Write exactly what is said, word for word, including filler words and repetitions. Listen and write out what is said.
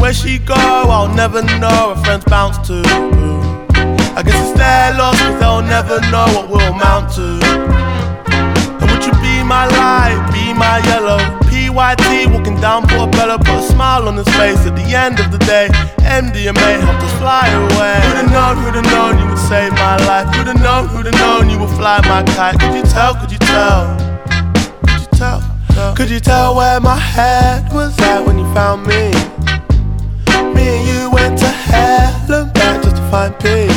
where she go, I'll never know. Her friends bounce to. I guess it's their loss, cause they'll never know what we'll amount to. And would you be my light, be my yellow? P Y T walking down Portobello, put a smile on his face. At the end of the day, M D M A helped us fly away. Who'd have known, who'd have known you would save my life? Who'd have known, who'd have known you would fly my kite? Could you tell, could you tell? Could you tell? Could you tell where my head was at when you found me? Me and you went to hell and back just to find peace.